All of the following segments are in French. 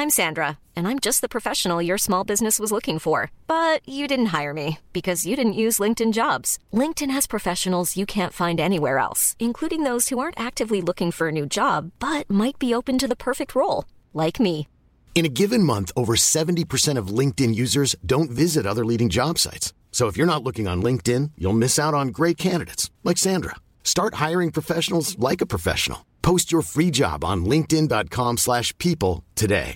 I'm Sandra, and I'm just the professional your small business was looking for. But you didn't hire me because you didn't use LinkedIn Jobs. LinkedIn has professionals you can't find anywhere else, including those who aren't actively looking for a new job, but might be open to the perfect role, like me. In a given month, over 70% of LinkedIn users don't visit other leading job sites. So if you're not looking on LinkedIn, you'll miss out on great candidates like Sandra. Start hiring professionals like a professional. Post your free job on linkedin.com/people today.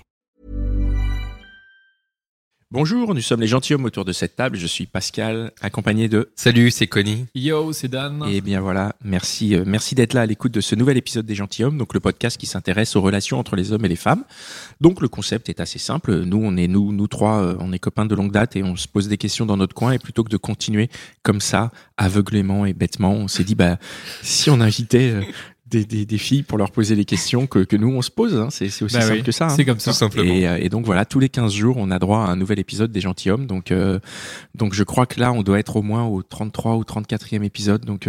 Bonjour, nous sommes les gentilshommes autour de cette table. Je suis Pascal, accompagné de... Salut, c'est Connie. Yo, c'est Dan. Et bien voilà, merci d'être là à l'écoute de ce nouvel épisode des gentilshommes, donc le podcast qui s'intéresse aux relations entre les hommes et les femmes. Donc le concept est assez simple. Nous trois, on est copains de longue date et on se pose des questions dans notre coin. Et plutôt que de continuer comme ça, aveuglément et bêtement, on s'est dit, si on invitait... Des filles pour leur poser les questions que nous on se pose, hein. C'est aussi simple que ça. C'est comme ça. Tout simplement. Et donc voilà, tous les 15 jours, on a droit à un nouvel épisode des gentilshommes. Donc je crois que là, on doit être au moins au 33 ou 34e épisode. Donc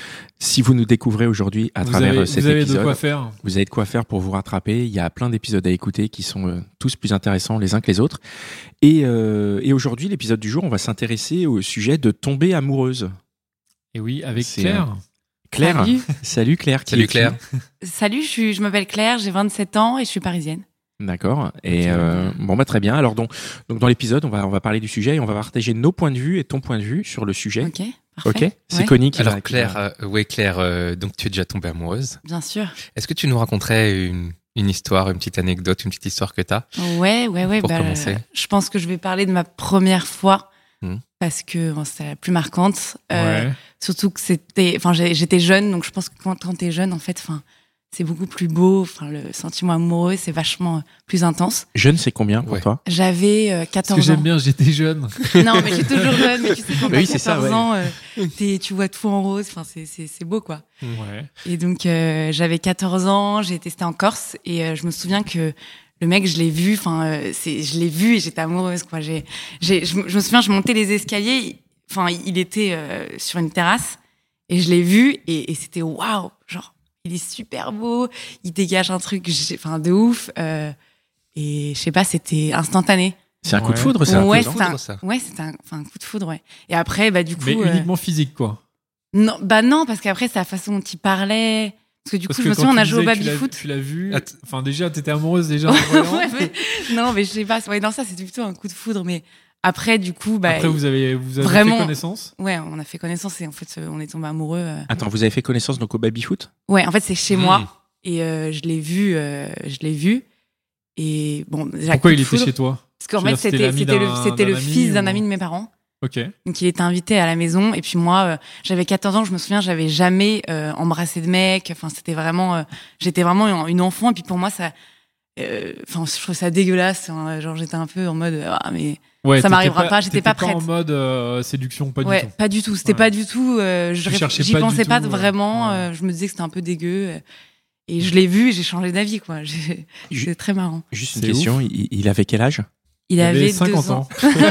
si vous nous découvrez aujourd'hui à travers cet épisode, vous avez de quoi faire. Vous avez de quoi faire pour vous rattraper. Il y a plein d'épisodes à écouter qui sont tous plus intéressants les uns que les autres. Et aujourd'hui, l'épisode du jour, on va s'intéresser au sujet de tomber amoureuse. Et oui, avec Claire. Claire. Salut Claire. Salut Claire. Salut, je m'appelle Claire, j'ai 27 ans et je suis parisienne. D'accord. Et très bien. Alors donc dans l'épisode, on va parler du sujet et on va partager nos points de vue et ton point de vue sur le sujet. Ok, parfait. Ok. C'est Connie qui Alors va. Claire, donc tu es déjà tombée amoureuse. Bien sûr. Est-ce que tu nous raconterais une histoire, une petite anecdote, une petite histoire que t'as? Ouais. Pour commencer. Je pense que je vais parler de ma première fois. Parce que c'est la plus marquante. Surtout que j'étais jeune, donc je pense que quand t'es jeune, en fait, c'est beaucoup plus beau. Le sentiment amoureux, c'est vachement plus intense. Jeune, c'est combien pour toi? J'avais 14 ans. Ce que j'aime bien, j'étais jeune. Non, mais j'ai toujours jeune. Mais tu sais, quand t'as 14 ans, tu vois tout en rose. C'est beau, quoi. Ouais. Et donc, j'avais 14 ans, c'était en Corse, et je me souviens que le mec, je l'ai vu, je l'ai vu et j'étais amoureuse, quoi. Je me souviens, je montais les escaliers, il était sur une terrasse et je l'ai vu et c'était waouh, genre, il est super beau, il dégage un truc, de ouf, et je sais pas, c'était instantané. C'est un coup de foudre, ça? Ouais, c'était un coup de foudre, ouais. Et après, du coup. Mais uniquement physique, quoi. Non, parce qu'après, c'est la façon dont il parlait. Parce que du coup, je me souviens, on a joué au baby-foot. Tu l'as vu. Déjà, t'étais amoureuse déjà. Non, mais je sais pas. Ouais, non, ça, c'était plutôt un coup de foudre. Mais après, du coup, après, vous avez vraiment fait connaissance. Ouais, on a fait connaissance et en fait, on est tombés amoureux. Attends, vous avez fait connaissance donc au baby-foot? Ouais, en fait, c'est chez moi et je l'ai vu. Et bon, pourquoi il était chez toi? Parce qu'en fait, c'était le fils d'un ami de mes parents. Ok. Donc il était invité à la maison et puis moi j'avais 14 ans, je me souviens, j'avais jamais embrassé de mec, c'était vraiment j'étais vraiment une enfant et puis pour moi ça je trouve ça dégueulasse, genre j'étais un peu en mode mais ça m'arrivera pas, j'étais pas prête. En mode séduction, pas du tout. Pas du tout, c'était pas du tout j'y pensais pas vraiment, je me disais que c'était un peu dégueu et je l'ai vu et j'ai changé d'avis, quoi. C'est très marrant. Juste une question, il avait quel âge? Il avait 50 2 ans.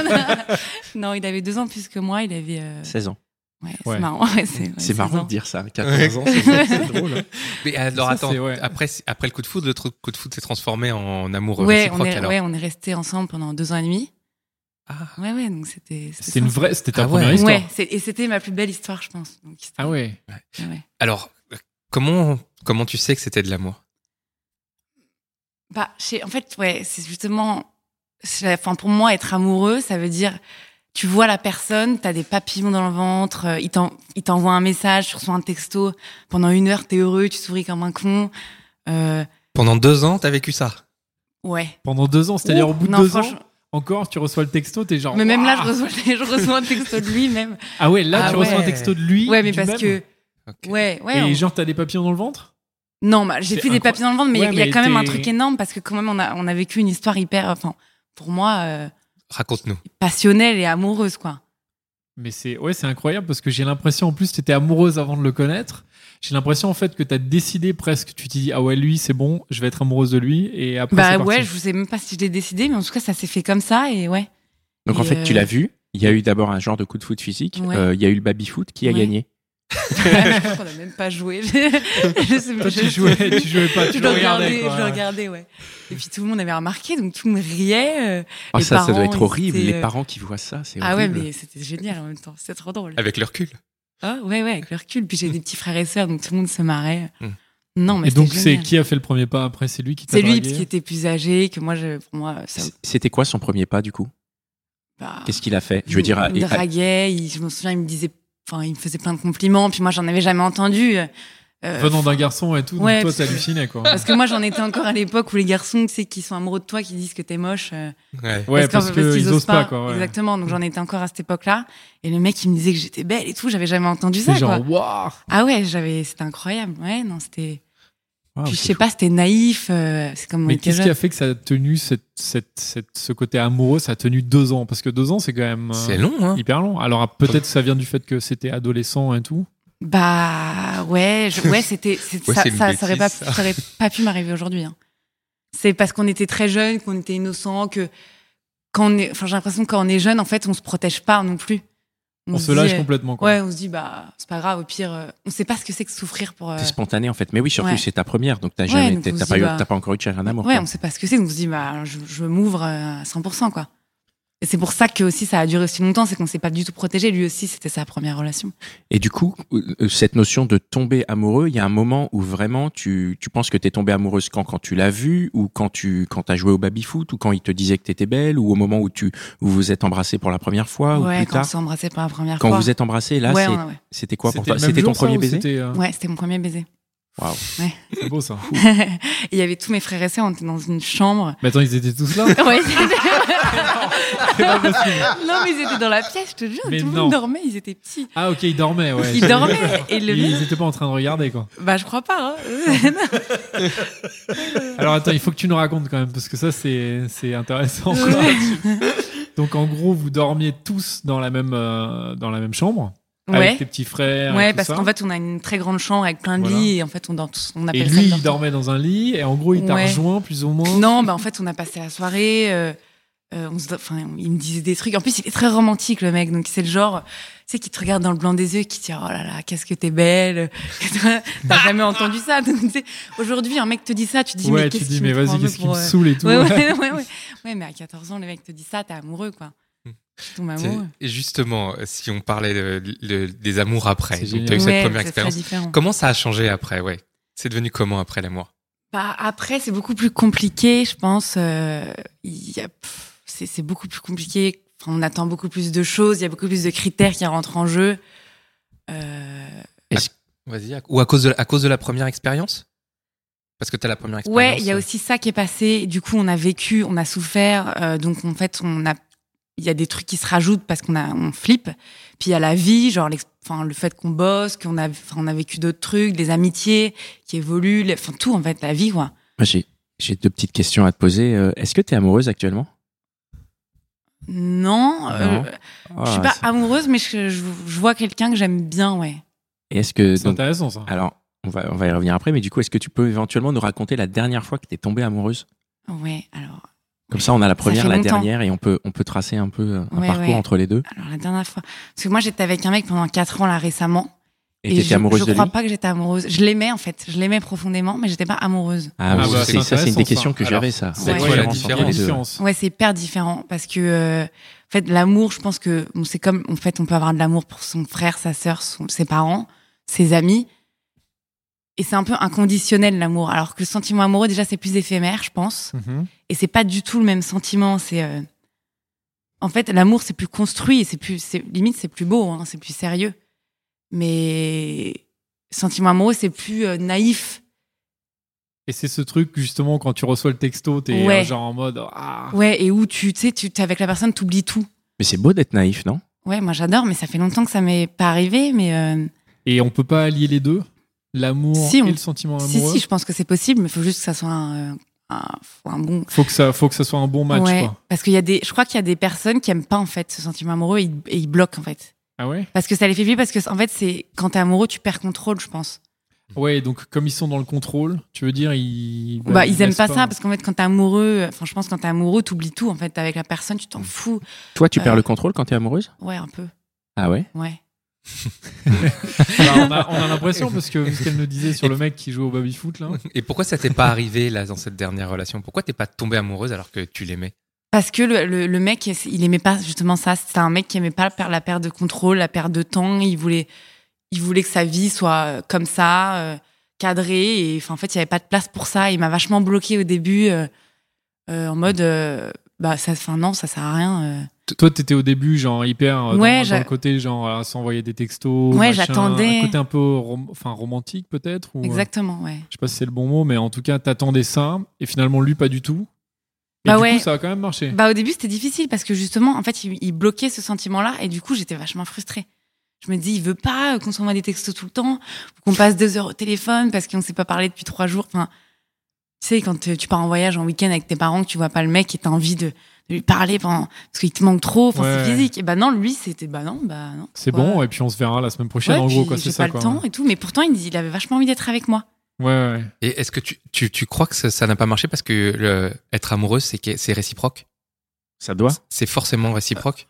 Non, il avait 2 ans plus que moi. Il avait 16 ans. Ouais, c'est marrant. C'est marrant de dire ça. 14 ans, c'est drôle. Hein. Mais alors attends, après le coup de foudre, le coup de foudre s'est transformé en amour réciproque. On est restés ensemble pendant 2 ans et demi. Ah. Ouais, donc c'était c'était ta première histoire. Ouais, et c'était ma plus belle histoire, je pense. Donc, ouais. Alors, comment tu sais que c'était de l'amour? En fait, c'est justement. Pour moi, être amoureux, ça veut dire, tu vois la personne, t'as des papillons dans le ventre, il t'envoie un message, tu reçois un texto, pendant 1 heure, t'es heureux, tu souris comme un con. Pendant 2 ans, t'as vécu ça? Ouais. Pendant 2 ans, c'est-à-dire au bout de 2 ans, encore, tu reçois le texto, t'es genre. Mais même là, je reçois un texto de lui, même. Ah ouais, là, tu reçois un texto de lui. Ouais, mais parce que. Okay. Ouais. Et genre, t'as des papillons dans le ventre? Non, j'ai plus des papillons dans le ventre, mais il y a quand même un truc énorme parce que quand même, on a vécu une histoire hyper, pour moi, raconte-nous. Passionnelle et amoureuse, quoi. Mais c'est incroyable parce que j'ai l'impression, en plus, t'étais amoureuse avant de le connaître. J'ai l'impression, en fait, que t'as décidé presque. Tu t'es dit, ah ouais, lui, c'est bon, je vais être amoureuse de lui. Et après, c'est parti. Je sais même pas si je l'ai décidé, mais en tout cas, ça s'est fait comme ça et ouais. Donc, en fait, tu l'as vu. Il y a eu d'abord un genre de coup de foot physique. Ouais. Il y a eu le baby-foot qui a gagné. Je crois qu'on a même pas joué. Toi, tu jouais pas, tu le regardais. Je le regardais, ouais. Et puis tout le monde avait remarqué, donc tout le monde riait. Ça doit être horrible. Les parents qui voient ça, c'est horrible. Ah ouais, mais c'était génial en même temps. C'était trop drôle. Avec le recul. Ah ouais, avec le recul. Puis j'ai des petits frères et sœurs, donc tout le monde se marrait. Non, mais et donc, génial. c'est qui a fait le premier pas après? C'est lui qui t'a dragué? C'est lui, parce qu'il était plus âgé que moi. Pour moi, ça... C'était quoi son premier pas, du coup? Qu'est-ce qu'il a fait? Je veux dire, il me draguait, je me souviens, il me faisait plein de compliments, puis moi, j'en avais jamais entendu. Venant d'un garçon et tout, donc toi, t'hallucinais, quoi. Parce que moi, j'en étais encore à l'époque où les garçons, tu sais, qui sont amoureux de toi, qui disent que t'es moche. Parce qu'ils osent pas, quoi. Ouais. Exactement, donc j'en étais encore à cette époque-là. Et le mec, il me disait que j'étais belle et tout, j'avais jamais entendu ça, genre, quoi. Wow. Ah ouais, c'était incroyable. Ouais, non, c'était... Wow, puis je sais pas, c'était naïf. C'est comme. Mais qu'est-ce qui a fait que ça a tenu ce côté amoureux, ça a tenu 2 ans? Parce que 2 ans, c'est quand même. C'est long, hein. Hyper long. Alors peut-être ça vient du fait que c'était adolescent et tout. Bah ouais, ça aurait pas pu m'arriver aujourd'hui. Hein. C'est parce qu'on était très jeunes, qu'on était innocents, que j'ai l'impression que quand on est jeune, en fait, on se protège pas non plus. On se lâche complètement, quoi. Ouais, on se dit, c'est pas grave, au pire, on sait pas ce que c'est que souffrir pour. C'est spontané, en fait. Mais oui, surtout, c'est ta première, donc t'as pas encore eu de chagrin d'amour. Ouais, quoi. on sait pas ce que c'est, donc on se dit, je m'ouvre à 100%, quoi. Et c'est pour ça que aussi ça a duré aussi longtemps, c'est qu'on s'est pas du tout protégé. Lui aussi, c'était sa première relation. Et du coup, cette notion de tomber amoureux, il y a un moment où vraiment tu penses que t'es tombée amoureuse quand tu l'as vu, ou quand t'as joué au baby-foot, ou quand il te disait que t'étais belle, ou au moment où vous vous êtes embrassés pour la première fois, ou plus tard. Ouais, quand on s'est embrassés pour la première fois. Quand vous êtes embrassés, là, c'était quoi pour toi? C'était ton premier baiser? Ouais, c'était mon premier baiser. Waouh. Ouais. C'est beau, ça. Il y avait tous mes frères et sœurs, on était dans une chambre. Mais attends, ils étaient tous là? Ouais, c'est pas possible. Non, mais ils étaient dans la pièce, je te jure, tout le monde dormait, ils étaient petits. Ah, ok, ils dormaient, ouais. Ils dormaient. Et ils étaient pas en train de regarder, quoi. Bah, je crois pas, hein. Alors, attends, il faut que tu nous racontes quand même, parce que ça, c'est intéressant, quoi. Donc, en gros, vous dormiez tous dans la même chambre? Avec tes petits frères. Ouais, parce qu'en fait, on a une très grande chambre avec plein de lits et en fait, on dort tous. On appelle ça. Et lui, il dormait dans un lit et en gros, il t'a rejoint plus ou moins. Non, en fait, on a passé la soirée. Il me disait des trucs. En plus, il est très romantique, le mec. Donc, c'est le genre, tu sais, qui te regarde dans le blanc des yeux et qui te dit, oh là là, qu'est-ce que t'es belle. T'as jamais entendu ça. Donc, aujourd'hui, un mec te dit ça, tu te dis, mais qu'est-ce qu'il me saoule et tout. Ouais, mais à 14 ans, le mec te dit ça, t'es amoureux, quoi. Et justement, si on parlait des amours après, donc tu as eu cette première expérience. Comment ça a changé après? Ouais, c'est devenu comment après l'amour? Après, c'est beaucoup plus compliqué, je pense. C'est beaucoup plus compliqué. Enfin, on attend beaucoup plus de choses. Il y a beaucoup plus de critères qui rentrent en jeu. Vas-y. Ou à cause de la première expérience? Parce que tu as la première expérience. Ouais, il y a aussi ça qui est passé. Du coup, on a vécu, on a souffert. Donc, en fait, il y a des trucs qui se rajoutent parce on flippe. Puis il y a la vie, genre le fait qu'on bosse, on a vécu d'autres trucs, des amitiés qui évoluent, tout en fait, la vie, quoi. J'ai 2 petites questions à te poser. Est-ce que tu es amoureuse actuellement? Non. Je suis pas amoureuse, mais je vois quelqu'un que j'aime bien, ouais. Et est-ce que c'est intéressant, ça. Alors, on va y revenir après, mais du coup, est-ce que tu peux éventuellement nous raconter la dernière fois que tu es tombée amoureuse? Ouais, alors. Comme ça, on a la première, la dernière, et on peut tracer un peu un parcours entre les deux. Alors, la dernière fois. Parce que moi, j'étais avec un mec pendant 4 ans, là, récemment. Et t'étais amoureuse de lui? Je crois pas que j'étais amoureuse. Je l'aimais, en fait. Je l'aimais profondément, mais j'étais pas amoureuse. C'est une des questions que j'avais, ça. C'est quoi la différence? Ouais, c'est hyper différent. Parce que, en fait, l'amour, je pense que c'est comme, en fait, on peut avoir de l'amour pour son frère, sa sœur, ses parents, ses amis. Et c'est un peu inconditionnel, l'amour. Alors que le sentiment amoureux, déjà, c'est plus éphémère, je pense. Mm-hmm. Et c'est pas du tout le même sentiment. En fait, l'amour, c'est plus construit. Limite, c'est plus beau, hein, c'est plus sérieux. Mais le sentiment amoureux, c'est plus naïf. Et c'est ce truc, justement, quand tu reçois le texto, t'es genre en mode... Ah. Ouais, et où tu t'es avec la personne, t'oublies tout. Mais c'est beau d'être naïf, non? Ouais, moi, j'adore, mais ça fait longtemps que ça m'est pas arrivé, mais... Et on peut pas allier les deux? L'amour et le sentiment amoureux? Si, je pense que c'est possible, mais il faut juste que ça soit un bon... Faut que ça soit un bon match, quoi. Parce je crois qu'il y a des personnes qui aiment pas, en fait, ce sentiment amoureux et ils bloquent, en fait. Ah ouais? Parce que ça les fait vivre, parce que, en fait, quand t'es amoureux, tu perds contrôle, je pense. Ouais, donc comme ils sont dans le contrôle, tu veux dire, ils aiment pas ça, parce qu'en fait, quand t'es amoureux, je pense que quand t'es amoureux, t'oublies tout, en fait. Avec la personne, tu t'en fous. Toi, tu perds le contrôle quand t'es amoureuse? Ouais, un peu. Ah ouais? Ouais. on a l'impression, parce que ce qu'elle nous disait sur le mec qui joue au baby-foot là. Et pourquoi ça t'est pas arrivé là dans cette dernière relation? Pourquoi t'es pas tombée amoureuse alors que tu l'aimais? Parce que le mec, il aimait pas justement ça. C'était un mec qui aimait pas la perte de contrôle, la perte de temps. Il voulait que sa vie soit comme ça, cadrée. Et en fait, il y avait pas de place pour ça. Il m'a vachement bloquée au début, en mode, non, ça sert à rien. Toi, t'étais au début genre hyper dans le côté genre à s'envoyer des textos. Ouais, machin, j'attendais. Un côté un peu romantique peut-être. Ou, exactement, ouais. Je sais pas si c'est le bon mot, mais en tout cas, t'attendais ça. Et finalement, lui, pas du tout. Et du coup, ça a quand même marché. Au début, c'était difficile parce que justement, en fait, il bloquait ce sentiment-là et du coup, j'étais vachement frustrée. Je me dis, il veut pas qu'on s'envoie des textos tout le temps, qu'on passe 2 heures au téléphone parce qu'on s'est pas parlé depuis 3 jours. Enfin, tu sais, quand tu pars en voyage en week-end avec tes parents, que tu vois pas le mec et t'as envie de lui parler parce qu'il te manque trop. Enfin, c'est physique. Et non, lui, c'était non. C'est bon. Et puis on se verra la semaine prochaine. En gros, quoi. C'est ça. J'ai pas le temps et tout. Mais pourtant, il avait vachement envie d'être avec moi. Ouais. Et est-ce que tu crois que ça n'a pas marché parce que être amoureuse, c'est réciproque? Ça doit. C'est forcément réciproque?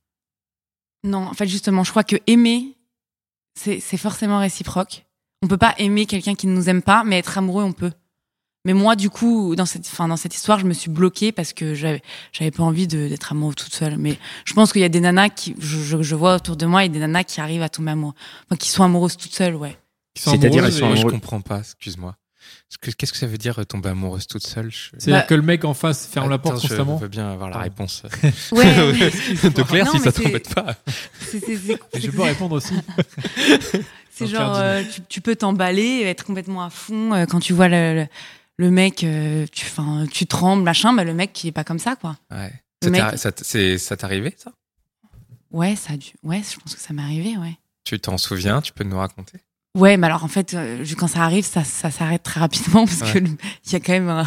Non, en fait, justement, je crois que aimer, c'est forcément réciproque. On peut pas aimer quelqu'un qui ne nous aime pas, mais être amoureux, on peut. Mais moi, du coup, dans cette histoire, je me suis bloquée parce que j'avais pas envie d'être amoureuse toute seule. Mais je pense qu'il y a des nanas je vois autour de moi, il y a des nanas qui arrivent à tomber amoureuses, qui sont amoureuses toutes seules, ouais. C'est-à-dire, elles sont amoureuses. Je comprends pas, excuse-moi. Qu'est-ce que ça veut dire tomber amoureuse toute seule? C'est-à-dire que le mec en face ferme la porte constamment. Je veux bien avoir la réponse. Ouais. De Claire, si ça t'embête pas. Je peux répondre aussi. C'est genre, tu peux t'emballer, être complètement à fond quand tu vois le mec, tu trembles, machin. Le mec, il est pas comme ça, quoi. Ouais. Ça t'est arrivé, ça? Ouais, je pense que ça m'est arrivé, ouais. Tu t'en souviens? Tu peux nous raconter? Ouais, mais alors en fait, quand ça arrive, ça s'arrête très rapidement parce que il y a quand même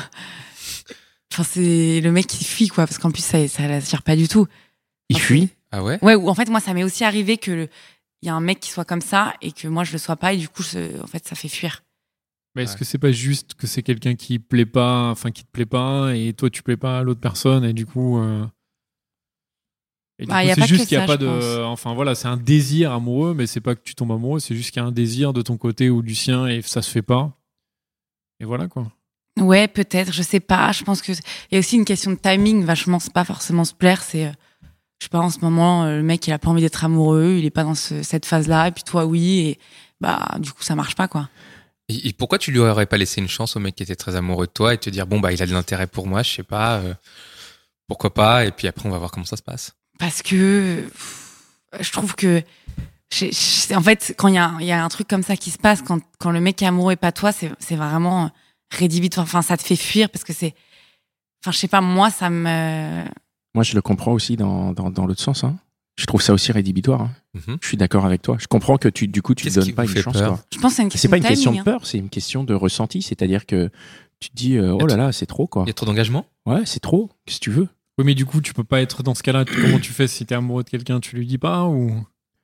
c'est le mec qui fuit, quoi, parce qu'en plus ça l'attire pas du tout. Il fuit? Ah ouais? Ouais, ou en fait moi ça m'est aussi arrivé que il y a un mec qui soit comme ça et que moi je le sois pas et du coup en fait ça fait fuir. Mais est-ce que c'est pas juste que c'est quelqu'un qui te plaît pas et toi tu plais pas à l'autre personne et du coup c'est juste qu'il y a pas de c'est un désir amoureux, mais c'est pas que tu tombes amoureux, c'est juste qu'il y a un désir de ton côté ou du sien et ça se fait pas. Et voilà, quoi. Ouais, peut-être, je sais pas, je pense que il y a aussi une question de timing, vachement, c'est pas forcément se plaire, c'est je sais pas, en ce moment le mec il a pas envie d'être amoureux, il est pas dans cette phase-là et puis toi oui et du coup ça marche pas, quoi. Et pourquoi tu lui aurais pas laissé une chance au mec qui était très amoureux de toi et te dire il a de l'intérêt pour moi, je sais pas, pourquoi pas, et puis après on va voir comment ça se passe. Parce que je trouve que en fait quand il y a un truc comme ça qui se passe, quand le mec est amoureux et pas toi, c'est vraiment rédhibitoire. Enfin, ça te fait fuir parce que c'est, je sais pas, moi ça me. Moi je le comprends aussi dans l'autre sens. Hein. Je trouve ça aussi rédhibitoire. Hein. Mm-hmm. Je suis d'accord avec toi. Je comprends que tu ne donnes pas une chance. Quoi. Je pense que c'est une question. C'est pas une timing, question de peur, c'est une question de ressenti. C'est-à-dire que tu te dis oh là là, c'est trop, quoi. Il y a trop d'engagement. Ouais, c'est trop. Qu'est-ce que tu veux? Oui, mais du coup, tu peux pas être dans ce cas-là. Comment tu fais si t'es amoureux de quelqu'un, tu lui dis pas ou?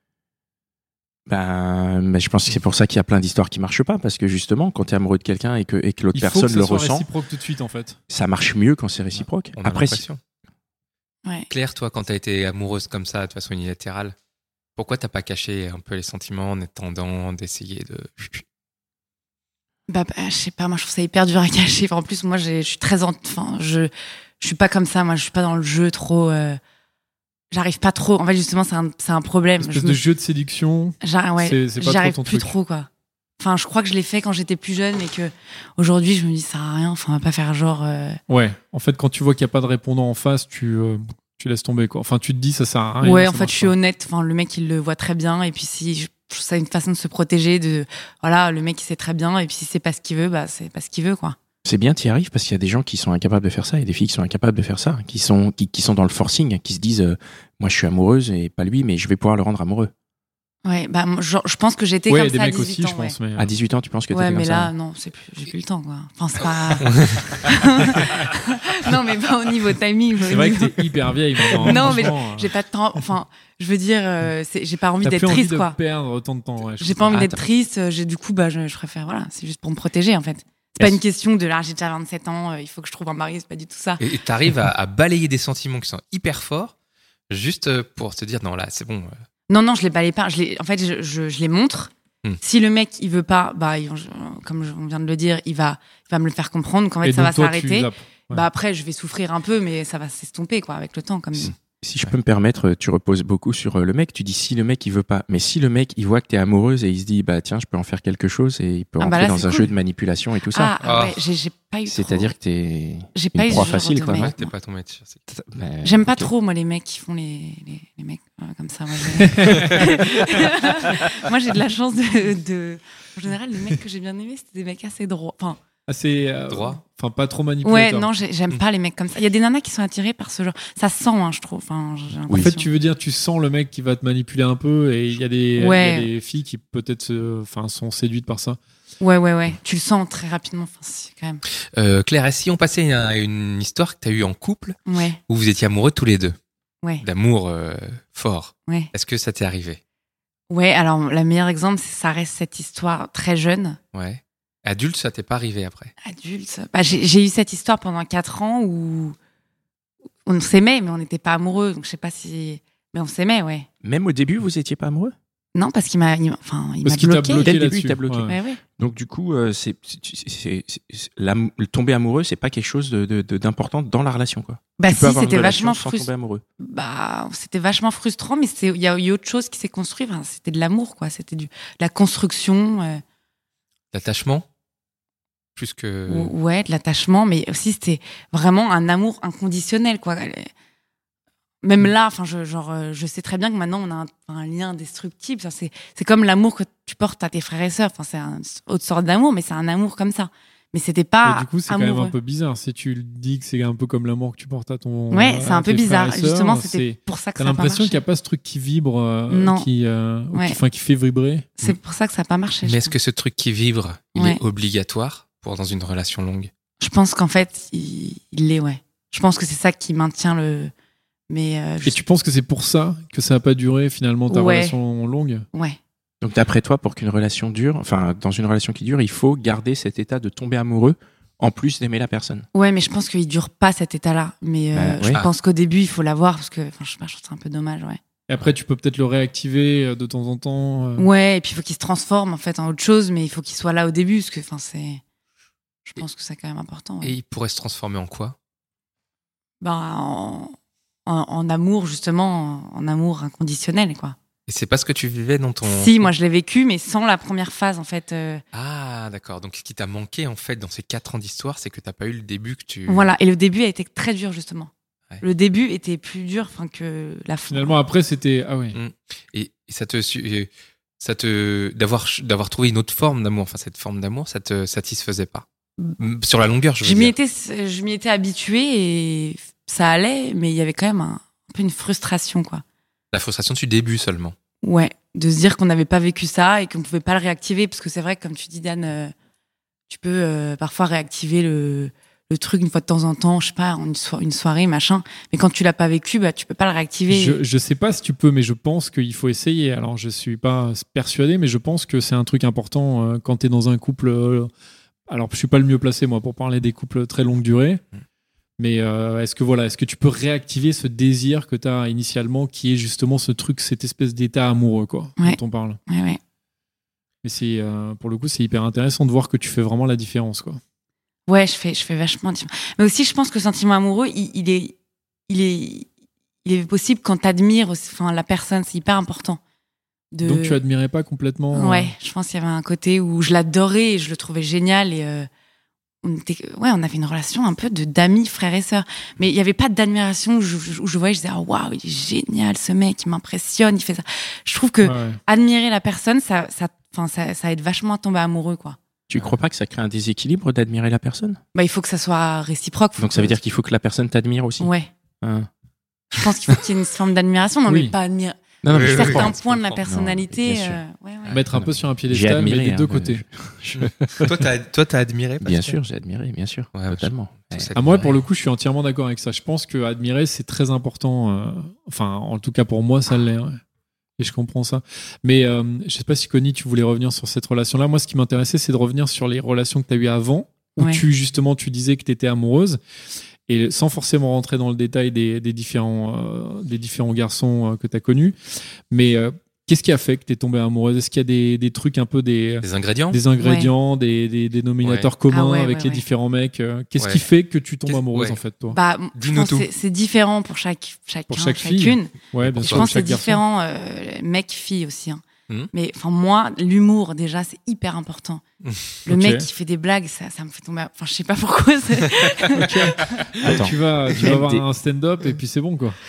Mais je pense que c'est pour ça qu'il y a plein d'histoires qui marchent pas, parce que justement, quand t'es amoureux de quelqu'un et que l'autre personne le ressent, c'est réciproque tout de suite, en fait. Ça marche mieux quand c'est réciproque. On a l'impression. Ouais. Claire, toi, quand t'as été amoureuse comme ça, de façon unilatérale, pourquoi t'as pas caché un peu les sentiments en attendant d'essayer de... Je sais pas, moi je trouve ça hyper dur à cacher. En plus, moi je suis très... je suis pas comme ça, moi je suis pas dans le jeu trop... J'arrive pas trop. En fait, justement, c'est un problème. Une espèce de jeu de séduction. C'est pas j'arrive trop ton plus truc. Trop, quoi. Enfin, je crois que je l'ai fait quand j'étais plus jeune et que aujourd'hui, je me dis ça sert à rien. Enfin, on va pas faire genre. Ouais. En fait, quand tu vois qu'il y a pas de répondant en face, tu laisses tomber, quoi. Enfin, tu te dis ça sert à rien. Ouais, en fait, je suis honnête. Enfin, le mec, il le voit très bien. Et puis, si je trouve ça une façon de se protéger. Voilà, le mec, il sait très bien. Et puis, si c'est pas ce qu'il veut, c'est pas ce qu'il veut, quoi. C'est bien, t'y arrives, parce qu'il y a des gens qui sont incapables de faire ça et des filles qui sont incapables de faire ça, qui sont dans le forcing, qui se disent moi je suis amoureuse et pas lui, mais je vais pouvoir le rendre amoureux. Ouais, je pense que j'étais comme ça à 18 aussi, ans. Je pense, mais... À 18 ans, tu penses que t'étais comme ça? Ouais, mais là, non, j'ai plus le temps, quoi. Enfin, c'est pas... Non, mais pas au niveau timing. C'est vrai que t'es hyper vieille maintenant. Non, mais j'ai pas de temps. Enfin, je veux dire, j'ai pas envie d'être triste, quoi. T'as plus envie de perdre autant de temps. Ouais, j'ai pas envie d'être triste. Du coup, je préfère, voilà, c'est juste pour me protéger, en fait. C'est pas une question de là, j'ai déjà 27 ans, il faut que je trouve un mari, c'est pas du tout ça. Et t'arrives à balayer des sentiments qui sont hyper forts, juste pour te dire, non, là, c'est bon. Non, je les balaye pas. En fait, je les montre. Si le mec il veut pas, comme on vient de le dire, il va me le faire comprendre qu'en fait ça va s'arrêter. Après je vais souffrir un peu, mais ça va s'estomper quoi avec le temps comme. Si je peux me permettre, tu reposes beaucoup sur le mec. Tu dis si le mec il veut pas, mais si le mec il voit que t'es amoureuse et il se dit tiens je peux en faire quelque chose et il peut rentrer dans un jeu de manipulation et tout ça. Ouais, j'ai pas eu. C'est-à-dire que t'es pas une proie facile quoi. Ouais, t'es pas ton métier. J'aime pas trop moi les mecs qui font les mecs comme ça. Moi j'ai de la chance de. En général les mecs que j'ai bien aimés c'était des mecs assez droits. Enfin, assez droit, enfin pas trop manipulateur. Ouais, non, j'aime pas les mecs comme ça. Il y a des nanas qui sont attirées par ce genre. Ça se sent, je trouve. Enfin, en fait, tu veux dire, tu sens le mec qui va te manipuler un peu, et il y a des filles qui peut-être sont séduites par ça. Ouais. Tu le sens très rapidement. Enfin, c'est quand même. Claire, et si on passait à une histoire que tu as eue en couple, où vous étiez amoureux tous les deux, d'amour fort, est-ce que ça t'est arrivé? Ouais, alors le meilleur exemple, ça reste cette histoire très jeune. Ouais. Adulte, ça t'est pas arrivé après? Adulte, j'ai eu cette histoire pendant 4 ans où on s'aimait, mais on n'était pas amoureux. Donc je sais pas si, mais on s'aimait, ouais. Même au début, vous étiez pas amoureux? Non, parce qu'il m'a bloqué. Dès le début, il t'a bloqué. Ouais. Donc du coup, tomber amoureux, c'est pas quelque chose d'important dans la relation, quoi. Si, c'était vachement frustrant. C'était vachement frustrant, mais il y a eu autre chose qui s'est construit. Enfin, c'était de l'amour, quoi. C'était de la construction. L'attachement, plus que. Ouais, de l'attachement, mais aussi c'était vraiment un amour inconditionnel, quoi. Même là, je sais très bien que maintenant on a un lien indestructible. C'est comme l'amour que tu portes à tes frères et sœurs. Enfin, c'est une autre sorte d'amour, mais c'est un amour comme ça. Mais c'était pas. Et du coup, c'est amoureux. Quand même un peu bizarre. Si tu le dis que c'est un peu comme l'amour que tu portes à ton. Ouais, c'est un peu bizarre. Justement, c'était pour ça que ça n'a pas marché. T'as l'impression qu'il n'y a pas ce truc qui vibre, qui fait vibrer. C'est pour ça que ça n'a pas marché. Mais est-ce que ce truc qui vibre, il est obligatoire dans une relation longue? Je pense qu'en fait, il l'est, ouais. Je pense que c'est ça qui maintient le. Et tu penses que c'est pour ça que ça n'a pas duré finalement ta relation longue? Ouais. Donc d'après toi, pour qu'une relation dure, dans une relation qui dure, il faut garder cet état de tomber amoureux en plus d'aimer la personne. Ouais, mais je pense qu'il dure pas cet état-là. Mais je pense qu'au début, il faut l'avoir parce que, je sais pas, je trouve ça un peu dommage, ouais. Et après, tu peux peut-être le réactiver de temps en temps. Ouais, et puis il faut qu'il se transforme en fait en autre chose, mais il faut qu'il soit là au début parce que, je pense que c'est quand même important. Ouais. Et il pourrait se transformer en quoi? En amour, justement, en amour inconditionnel, quoi. Et c'est pas ce que tu vivais dans ton... Si, moi je l'ai vécu, mais sans la première phase, en fait. Ah, d'accord. Donc ce qui t'a manqué, en fait, dans ces 4 ans d'histoire, c'est que t'as pas eu le début que tu... Voilà, et le début a été très dur, justement. Ouais. Le début était plus dur que la fin. Finalement, après, c'était... Ah oui. Et ça d'avoir trouvé une autre forme d'amour, cette forme d'amour, ça te satisfaisait pas? Sur la longueur, je m'y étais habituée et ça allait, mais il y avait quand même un peu une frustration, quoi. La frustration du début seulement. Ouais, de se dire qu'on n'avait pas vécu ça et qu'on pouvait pas le réactiver, parce que c'est vrai que, comme tu dis, Dan, tu peux parfois réactiver le truc une fois de temps en temps, je sais pas, une soirée, machin, mais quand tu l'as pas vécu, tu peux pas le réactiver. Je sais pas si tu peux, mais je pense qu'il faut essayer. Alors, je suis pas persuadé, mais je pense que c'est un truc important quand t'es dans un couple... Alors, je suis pas le mieux placé, moi, pour parler des couples très longue durée. Mais est-ce que tu peux réactiver ce désir que tu as initialement, qui est justement ce truc, cette espèce d'état amoureux, quoi, dont on parle. Ouais. Mais pour le coup, c'est hyper intéressant de voir que tu fais vraiment la différence, quoi. Ouais, je fais vachement différence. Mais aussi, je pense que le sentiment amoureux, il est possible quand tu admires la personne. C'est hyper important. Donc tu admirais pas complètement. Ouais, je pense qu'il y avait un côté où je l'adorais et je le trouvais génial et on avait une relation un peu d'amis, frères et sœurs. Mais il y avait pas d'admiration où je voyais, je disais waouh, il est génial ce mec, il m'impressionne, il fait ça. Je trouve que admirer la personne, ça aide vachement à tomber amoureux, quoi. Tu crois pas que ça crée un déséquilibre d'admirer la personne? Il faut que ça soit réciproque. Donc ça veut dire qu'il faut que la personne t'admire aussi. Ouais. Je pense qu'il faut qu'il y ait une forme d'admiration, mais pas admirer. Non, mais certains points de la personnalité. Mettre un peu sur un piédestal, mais des deux côtés. Toi, t'as admiré? Bien sûr, j'ai admiré, bien sûr. Ouais, totalement. Moi, pour le coup, je suis entièrement d'accord avec ça. Je pense que admirer, c'est très important. En tout cas, pour moi, ça l'est. Ouais. Et je comprends ça. Mais je sais pas si, Connie, tu voulais revenir sur cette relation-là. Moi, ce qui m'intéressait, c'est de revenir sur les relations que tu as eues avant, où tu disais que tu étais amoureuse. et sans forcément rentrer dans le détail des différents garçons que tu as connus, mais qu'est-ce qui a fait que tu es tombée amoureuse? Est-ce qu'il y a des trucs un peu des ingrédients, des dénominateurs communs avec les différents mecs? Qu'est-ce qui fait que tu tombes amoureuse en fait, toi? Dis-nous tout. C'est différent pour chacune. Ouais, bien je sûr, pense que c'est différent, mec-fille aussi. Hein. Mais moi, l'humour, déjà, c'est hyper important. Le mec qui fait des blagues, ça me fait tomber. Enfin, je sais pas pourquoi. Attends, tu vas avoir un stand-up et puis c'est bon, quoi.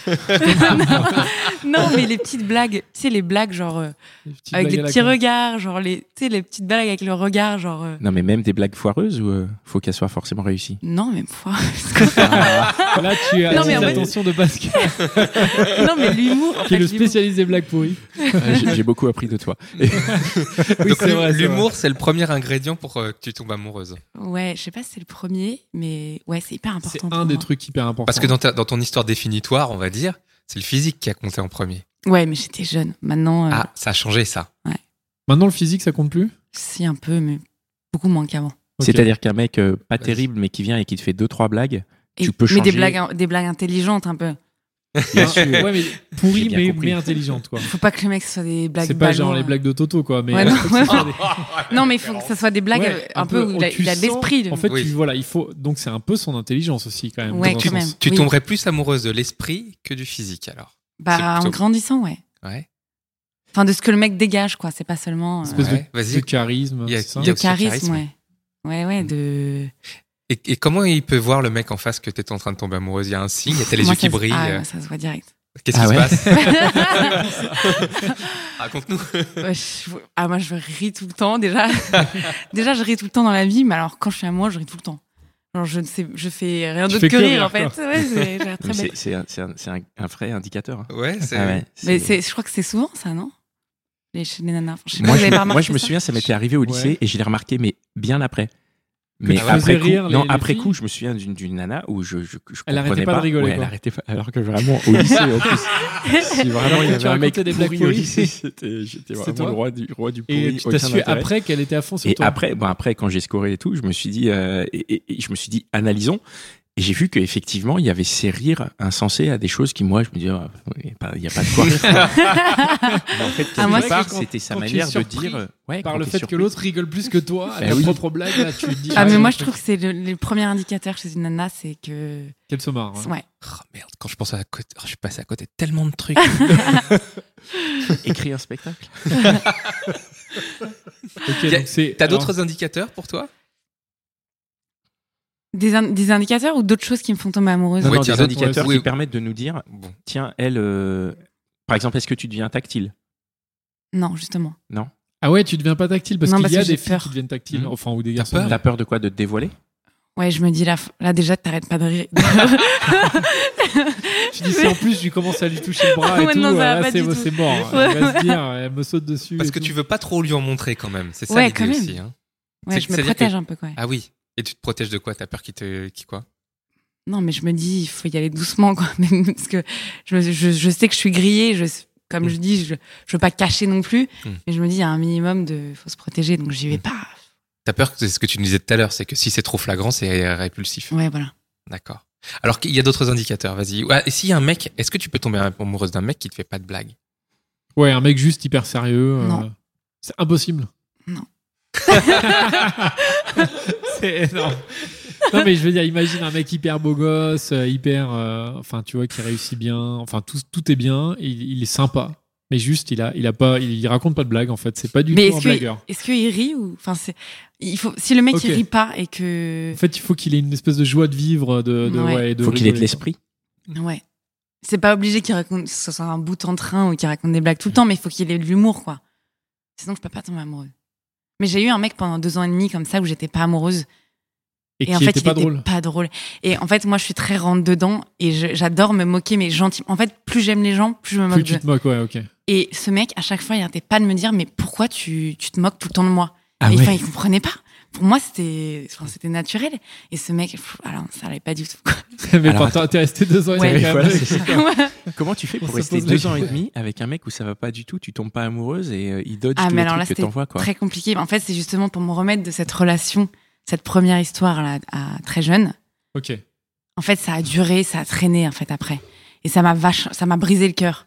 Non, mais les petites blagues, tu sais, les blagues genre avec les petits regards, genre les petites blagues avec le regard, genre. Non, mais même des blagues foireuses ou faut qu'elles soient forcément réussies? Non, même foireuses. Là, tu as l'attention de Pascal. Non, mais l'humour. Qui est le spécialiste des blagues pourries. J'ai beaucoup appris de toi. Oui, donc l'humour, c'est le premier ingrédient pour que tu tombes amoureuse. Ouais, je sais pas si c'est le premier, mais ouais, c'est hyper important. C'est un des trucs hyper importants. Parce que dans ton histoire définitoire, on va dire, c'est le physique qui a compté en premier. Ouais, mais j'étais jeune. Maintenant. Ça a changé ça. Ouais. Maintenant, le physique, ça compte plus? Si, un peu, mais beaucoup moins qu'avant. Okay. C'est-à-dire qu'un mec pas terrible, mais qui vient et qui te fait 2-3 blagues, tu peux changer. Mais des blagues intelligentes un peu. Bien sûr. Ouais, mais pourri, mais intelligente, quoi. Faut pas que le mec soit des blagues. C'est pas genre les blagues de Toto, quoi. Mais non, mais il faut que ça soit des blagues un peu où il a de l'esprit. En fait, il faut. Donc c'est un peu son intelligence aussi, quand même. Ouais, donc, tu tomberais plus amoureuse de l'esprit que du physique, alors. En grandissant, ouais. Ouais. Enfin, de ce que le mec dégage, quoi. C'est pas seulement. Une espèce de charisme. De charisme, ouais. Ouais, de. Et comment il peut voir le mec en face que t'es en train de tomber amoureuse? Il y a un signe, t'as les yeux qui brillent. Ça se voit direct. Qu'est-ce qui se passe? Raconte-nous. Moi, je ris tout le temps, déjà. Déjà, je ris tout le temps dans la vie, mais alors, quand je suis à moi, je ris tout le temps. Genre, je fais rien d'autre que rire, en fait. Ouais, c'est un vrai indicateur. Ouais, mais je crois que c'est souvent ça, non? Chez les nanas. Moi, je me souviens, ça m'était arrivé au lycée et je l'ai remarqué, mais bien après. Mais après coup, je me souviens d'une nana où je elle arrêtait pas de rigoler. Ouais, elle arrêtait pas. Alors que vraiment au lycée, en plus, si vraiment il y avait un mec des blagues pourri au lycée, j'étais vraiment le roi du pourri. Et tu t'as su après qu'elle était à fond sur toi. Et après, quand j'ai scoré et tout, je me suis dit, analysons. Et j'ai vu qu'effectivement, il y avait ces rires insensés à des choses qui, moi, je me disais, il n'y a pas de quoi rire. Mais en fait, quelque part, c'était sa manière de dire. Par le fait que l'autre rigole plus que toi, à ta propre blague, là, tu te dis. Mais moi, je trouve que c'est le premier indicateur chez une nana, c'est que. Qu'elle se marre. Ouais. Oh merde, quand je pense à côté, je suis passé à côté de tellement de trucs. Écrire un spectacle. T'as d'autres indicateurs pour toi? Des indicateurs ou d'autres choses qui me font tomber amoureuse? Non, des indicateurs qui permettent de nous dire, tiens, elle, par exemple, est-ce que tu deviens tactile? Non, justement. Non. Ah ouais, tu deviens pas tactile parce qu'il y a des filles qui deviennent tactiles, enfin, ou des garçons. T'as peur de quoi? De te dévoiler? Ouais, je me dis là déjà, t'arrêtes pas de rire. Tu dis, si en plus, je commence à lui toucher le bras et tout, là, c'est mort. Elle va se dire, elle me saute dessus. Parce que tu veux pas trop lui en montrer quand même. C'est ça l'idée aussi. Hein. Ouais, je me protège un peu, quoi. Ah oui. Et tu te protèges de quoi? T'as peur qui quoi? Non, mais je me dis, il faut y aller doucement, quoi. Parce que je sais que je suis grillée. Comme je dis, je veux pas cacher non plus. Mais je me dis, il y a un minimum faut se protéger, donc j'y vais pas. T'as peur que c'est ce que tu nous disais tout à l'heure, c'est que si c'est trop flagrant, c'est répulsif. Ouais, voilà. D'accord. Alors qu'il y a d'autres indicateurs, vas-y. Ouais, et s'il y a un mec, est-ce que tu peux tomber amoureuse d'un mec qui te fait pas de blague? Ouais, un mec juste hyper sérieux. Non. C'est impossible. Non. C'est énorme. Non, mais je veux dire, imagine un mec hyper beau gosse, enfin, tu vois, qui réussit bien, enfin, tout est bien, il est sympa. Mais juste, il raconte pas de blagues, en fait. C'est pas du tout un blagueur. Est-ce qu'il rit ou, enfin, si le mec, il rit pas et que. En fait, il faut qu'il ait une espèce de joie de vivre, il faut qu'il ait de l'esprit. Ouais. C'est pas obligé qu'il raconte, que ce soit un bout en train ou qu'il raconte des blagues tout le temps, mais il faut qu'il ait de l'humour, quoi. Sinon, je peux pas tomber amoureuse. Mais j'ai eu un mec pendant 2 ans et demi comme ça où j'étais pas amoureuse. Et en fait, il était pas drôle. Et en fait, moi, je suis très rentre dedans et j'adore me moquer, mais gentiment. En fait, plus j'aime les gens, plus je me moque. Plus tu te moques, ouais, ok. Et ce mec, à chaque fois, il arrêtait pas de me dire, mais pourquoi tu te moques tout le temps de moi? Ah et ouais. il comprenait pas. Pour moi, c'était naturel. Et ce mec, alors, ça allait pas du tout, quoi. Mais pourtant, t'es resté 2 ans et demi. Voilà, c'est ça. Comment tu fais pour rester 2 ans et demi avec un mec où ça va pas du tout, tu tombes pas amoureuse et il dodge tous les trucs que t'envoies, quoi? Très compliqué. En fait, c'est justement pour me remettre de cette relation, cette première histoire là, à très jeune. Ok. en fait, ça a duré, ça a traîné, en fait, après. Et ça m'a brisé le cœur.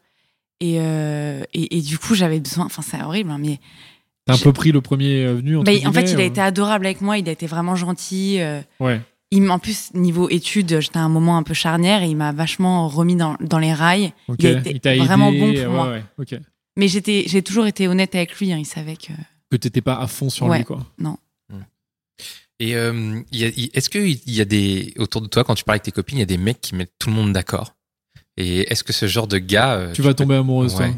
Et du coup, j'avais besoin, enfin, c'est horrible, hein, mais. T'as un peu pris le premier venu, en fait, il a été adorable avec moi, il a été vraiment gentil. Ouais. En plus, niveau études, j'étais à un moment un peu charnière et il m'a vachement remis dans les rails. Okay. Il a été vraiment bon pour moi. Ouais. Okay. Mais j'ai toujours été honnête avec lui, hein, il savait que t'étais pas à fond sur lui, quoi. Non. Et est-ce qu'il y a autour de toi, quand tu parles avec tes copines, il y a des mecs qui mettent tout le monde d'accord? Et est-ce que ce genre de gars... tu vas tomber amoureuse, toi?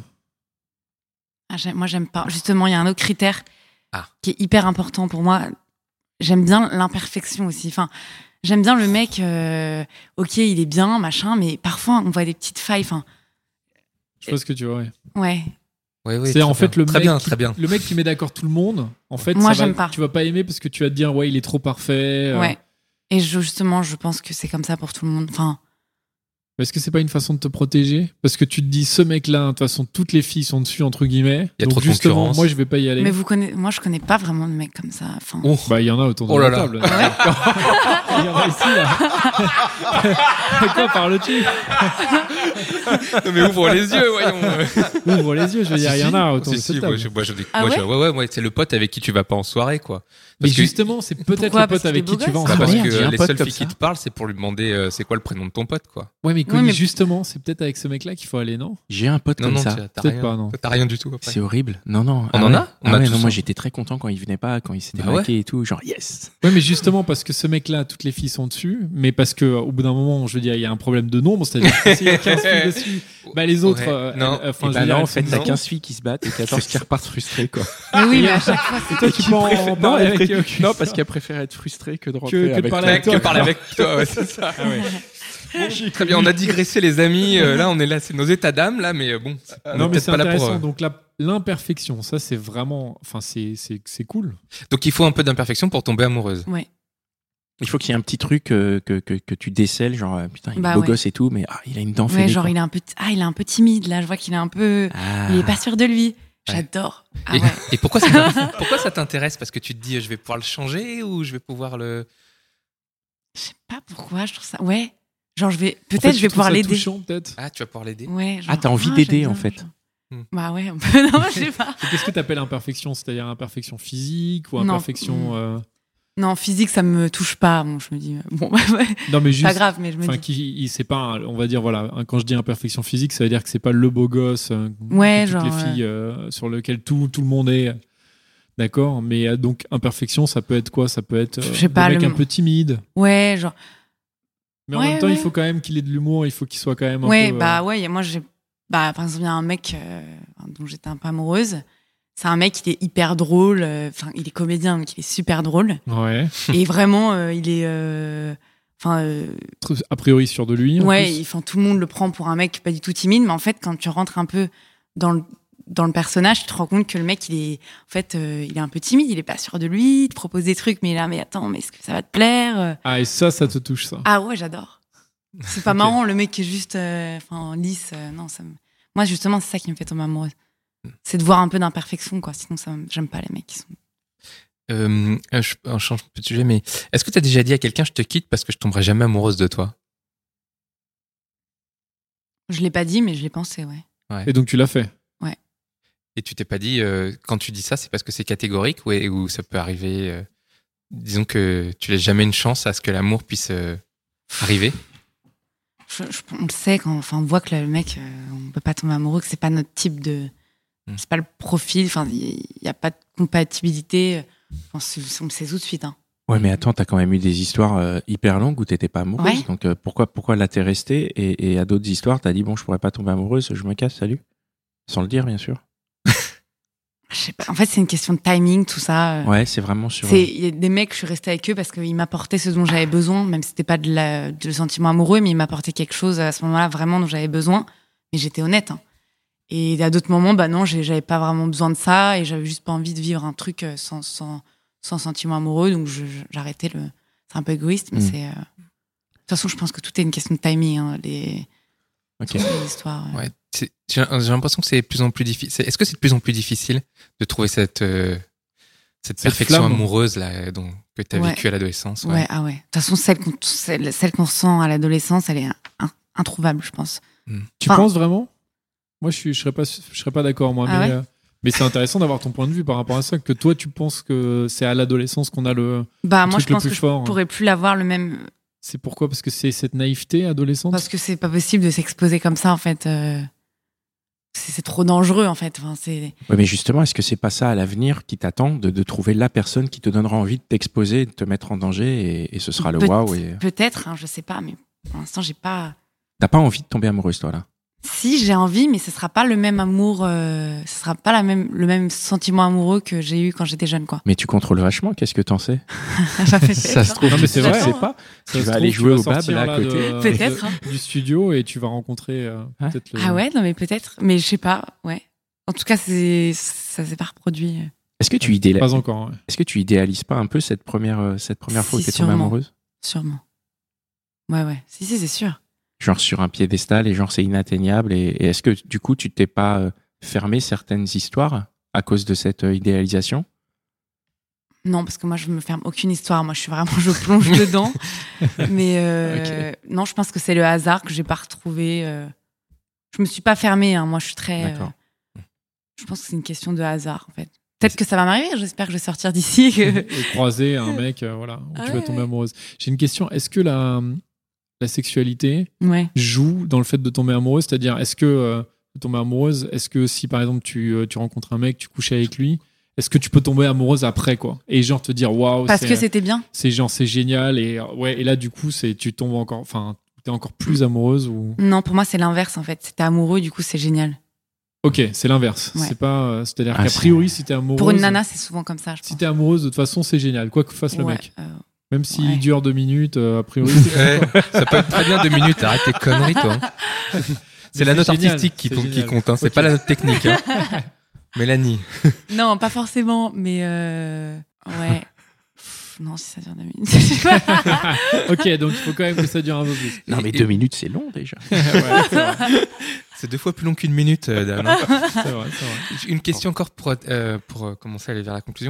Moi, j'aime pas. Justement, il y a un autre critère qui est hyper important pour moi. J'aime bien l'imperfection aussi. Enfin, j'aime bien le mec, ok, il est bien, machin, mais parfois, on voit des petites failles. Enfin, je vois ce que tu vois, ouais. Oui, c'est en fait très bien. Le mec qui met d'accord tout le monde, en fait, moi, j'aime pas. Tu vas pas aimer parce que tu vas te dire, ouais, il est trop parfait. Ouais. Et justement, je pense que c'est comme ça pour tout le monde. Enfin. Est-ce que c'est pas une façon de te protéger? Parce que tu te dis, ce mec-là, de toute façon, toutes les filles sont dessus, entre guillemets. Il y a donc trop de justement, concurrence. moi, je vais pas y aller. Mais moi, je connais pas vraiment de mecs comme ça. Enfin. Bah, il y en a autour de la table. Il y en a ici, là. De quoi parles-tu? Non, mais ouvre les yeux, voyons. Ouvre les yeux, je veux dire, il y en a autour de cette table. Ouais, c'est le pote avec qui tu vas pas en soirée, quoi. Mais justement, c'est peut-être le pote avec qui tu vas en soirée. Parce que les seules filles qui te parlent, c'est pour lui demander c'est quoi le prénom de ton pote, quoi. Ouais, mais justement, c'est peut-être avec ce mec-là qu'il faut aller, non? J'ai un pote comme ça. Peut-être pas, non. T'as rien du tout. Après. C'est horrible. Non. On en a? Moi, j'étais très content quand il venait pas, quand il s'était braqué et tout. Genre, yes! Ouais, mais justement, parce que ce mec-là, toutes les filles sont dessus, mais parce que au bout d'un moment, je veux dire, il y a un problème de nombre, c'est-à-dire que s'il y a 15 filles dessus, bah les autres. Non. En fait, t'as 15 filles qui se battent et 14 qui repartent frustrées, quoi. Mais oui, mais à chaque fois, c'est toi, tu peux en parler avec eux. Non, parce qu'elle préfère être frustrée que de rentrer avec toi. Que parler avec toi, ouais, c'est ça. Ah ouais. Très bien, on a digressé les amis. Là, on est là, c'est nos états d'âme là, mais bon. Non, mais c'est intéressant. Donc l'imperfection, ça c'est vraiment, enfin c'est cool. Donc il faut un peu d'imperfection pour tomber amoureuse. Ouais. Il faut qu'il y ait un petit truc que tu décèles, genre putain il est beau gosse et tout, mais il a une dent fêlée. Ouais, genre il est un peu timide là. Je vois qu'il est un peu, il est pas sûr de lui. J'adore. Et pourquoi ça t'intéresse? Parce que tu te dis je vais pouvoir le changer ou je vais pouvoir le. Je sais pas pourquoi. Je trouve ça. Ouais. Genre je vais pouvoir l'aider. Touchant, peut-être. Ah, tu vas pouvoir l'aider. Ouais. Genre, t'as envie d'aider en fait. Bah ouais, un peu. Non, je sais pas. Qu'est-ce que t'appelles imperfection? C'est-à-dire imperfection physique ou imperfection Non, physique, ça me touche pas. Bon, je me dis bon, non, mais juste, pas grave, mais je me dis. C'est pas, on va dire voilà. Quand je dis imperfection physique, ça veut dire que c'est pas le beau gosse. Ouais, genre. Toutes les filles sur lequel tout le monde est. D'accord, mais donc imperfection, ça peut être quoi? Ça peut être un mec un peu timide. Ouais, genre. Mais en même temps, il faut quand même qu'il ait de l'humour, il faut qu'il soit quand même un peu... Ouais, moi, par exemple, il y a un mec dont j'étais un peu amoureuse. C'est un mec, il est hyper drôle. Enfin, il est comédien, donc il est super drôle. Ouais. Et vraiment, il est... a priori sûr de lui. Ouais, tout le monde le prend pour un mec pas du tout timide, mais en fait, quand tu rentres un peu dans le personnage, tu te rends compte que le mec, il est un peu timide, il est pas sûr de lui, il te propose des trucs, mais il est là, mais attends, mais est-ce que ça va te plaire? Ah, et ça te touche, ça? Ah ouais, j'adore. C'est pas marrant, le mec qui est juste, lisse, non, moi, justement, c'est ça qui me fait tomber amoureuse. C'est de voir un peu d'imperfection, quoi. Sinon, j'aime pas les mecs qui sont... je change un peu de sujet, mais est-ce que t'as déjà dit à quelqu'un, je te quitte parce que je tomberai jamais amoureuse de toi? Je l'ai pas dit, mais je l'ai pensé, ouais. Et donc, tu l'as fait? Et tu t'es pas dit, quand tu dis ça, c'est parce que c'est catégorique ou ça peut arriver, disons que tu laisses jamais une chance à ce que l'amour puisse arriver? On le sait, on voit que le mec, on peut pas tomber amoureux, que c'est pas notre type de... C'est pas le profil, il y a pas de compatibilité. On le sait tout de suite. Hein. Ouais, mais attends, t'as quand même eu des histoires hyper longues où t'étais pas amoureuse. Ouais. Donc pourquoi là t'es restée et à d'autres histoires, t'as dit, bon, je pourrais pas tomber amoureuse, je me casse, salut? Sans le dire, bien sûr. Je sais pas. En fait, c'est une question de timing, tout ça. Ouais, c'est vraiment sur. Il y a des mecs, je suis restée avec eux parce qu'ils m'apportaient ce dont j'avais besoin, même si c'était pas de sentiment amoureux, mais ils m'apportaient quelque chose à ce moment-là vraiment dont j'avais besoin. Mais j'étais honnête. Hein. Et à d'autres moments, non, j'avais pas vraiment besoin de ça et j'avais juste pas envie de vivre un truc sans sentiment amoureux, donc j'arrêtais le. C'est un peu égoïste, mais c'est. De toute façon, je pense que tout est une question de timing. Hein, les histoires. Ouais. J'ai l'impression que c'est de plus en plus difficile. Est-ce que c'est de plus en plus difficile de trouver cette Cette perfection amoureuse là, que tu as vécue à l'adolescence. Ouais, ah ouais. De toute façon, celle qu'on ressent à l'adolescence, elle est introuvable, je pense. Tu penses vraiment ? Moi, je serais pas d'accord, moi. Mais c'est intéressant d'avoir ton point de vue par rapport à ça, que toi, tu penses que c'est à l'adolescence qu'on a le moi, truc je pense le plus que fort. Je pourrais plus l'avoir le même. C'est pourquoi ? Parce que c'est cette naïveté adolescente ? Parce que c'est pas possible de s'exposer comme ça, en fait. C'est trop dangereux, en fait. Enfin, oui, mais justement, est-ce que c'est pas ça à l'avenir qui t'attend, de trouver la personne qui te donnera envie de t'exposer, de te mettre en danger, et ce sera le waouh Peut-être, je sais pas, mais pour l'instant, j'ai pas... T'as pas envie de tomber amoureuse, toi, là ? Si, j'ai envie, mais ce sera pas le même amour, ce sera pas le même sentiment amoureux que j'ai eu quand j'étais jeune, quoi. Mais tu contrôles vachement, qu'est-ce que t'en sais ? Ça se trouve, non, mais c'est vrai, je sais pas. Tu vas aller jouer au bab là à côté. Peut-être. Du studio et tu vas rencontrer peut-être Ah ouais, non mais peut-être, mais je sais pas, ouais. En tout cas, ça s'est pas reproduit. Est-ce que tu idéalises pas encore, Est-ce que tu idéalises pas un peu cette première fois où tu es tombée amoureuse ? Sûrement. Ouais. Si, c'est sûr. Genre sur un piédestal et genre c'est inatteignable et est-ce que du coup tu t'es pas fermé certaines histoires à cause de cette idéalisation ? Non, parce que moi je me ferme aucune histoire, moi je plonge dedans. Mais okay. Non, je pense que c'est le hasard que j'ai pas retrouvé. Je me suis pas fermée, moi je suis très... je pense que c'est une question de hasard en fait. Peut-être que ça va m'arriver, j'espère que je vais sortir d'ici. Et croiser un mec où tu vas tomber amoureuse. J'ai une question, est-ce que la sexualité joue dans le fait de tomber amoureuse, c'est-à-dire est-ce que tomber amoureuse, est-ce que si par exemple tu rencontres un mec, tu couches avec lui, est-ce que tu peux tomber amoureuse après quoi, et genre te dire waouh, parce que c'était bien, c'est génial et là du coup tu tombes encore, enfin t'es encore plus amoureuse ou... Non, pour moi c'est l'inverse en fait, si t'es amoureux du coup c'est génial. Ok, c'est l'inverse. C'est pas, c'est-à-dire qu'a priori si t'es amoureuse, pour une nana c'est souvent comme ça, je pense. Si t'es amoureuse de toute façon c'est génial quoi que fasse le mec. Même s'il dure 2 minutes, a priori. Ça peut être très bien 2 minutes. Arrête tes conneries, toi. C'est la note artistique qui compte. Hein. C'est pas la note technique. Hein. Mélanie. Non, pas forcément. Mais ouais. Non, si ça dure 2 minutes. Ok, donc il faut quand même que ça dure un peu plus. Non, mais 2 minutes, c'est long déjà. C'est vrai. C'est 2 fois plus long qu'une minute, Dan. C'est vrai. Une question encore pour commencer à aller vers la conclusion.